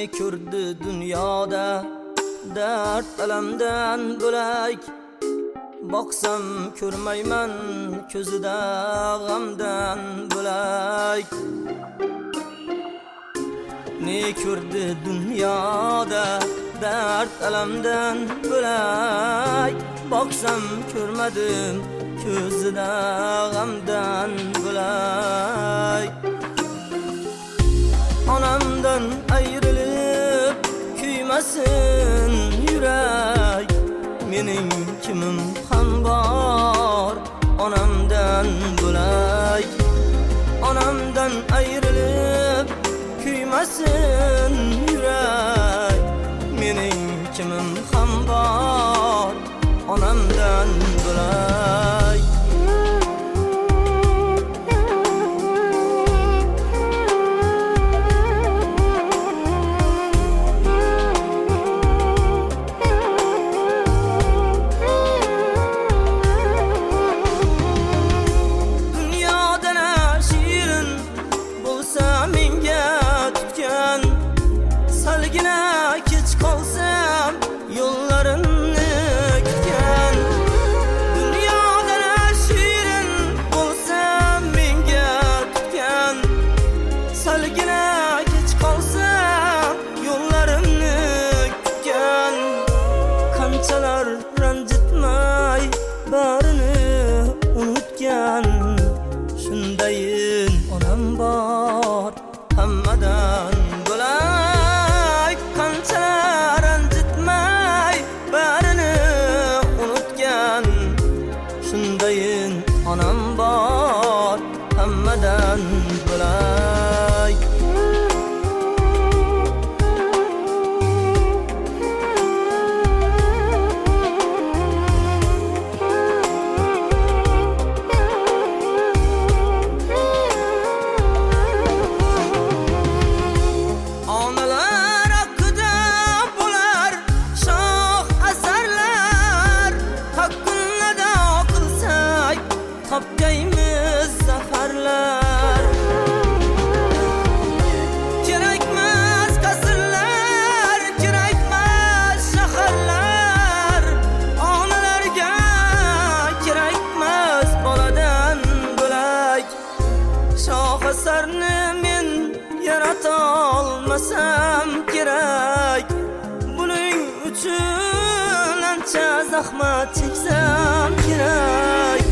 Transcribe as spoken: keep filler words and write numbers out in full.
Ne ko'rdi dunyoda dard alamdan bo'lak, boqsam ko'rmayman ko'zida g'amdan bo'lak. Ne ko'rdi dunyoda dard alamdan bo'lak, boqsam ko'rmadim ko'zida g'amdan bo'lak. Onamdan ayrilib kuymasin yurak, mening kimim ham bor onamdan bo'lak. Onamdan ayrilib kuymasin yurak, mening kimim ham bor onamdan bo'lak. Salgina kech qolsam yo'llarimni kutgan, dunyoda shirin bo'lsam menga tutgan. Salgina kech qolsam yo'llarimni kutgan, qanchalar ranjitmay barini unutgan. Shundayin onam bor hammadan bo'lak, qanchalar ranjitmay barini unutgan. Shundayin onam bor hammadan bo'lak. Topgaymiz zafarlar, kerakmas qasrlar, kerakmas shaharlar. Onalarga kerakmas boladan bo'lak. Shoh asarni men yarata olmasam kerak, buning uchun ancha zahmat cheksam kerak.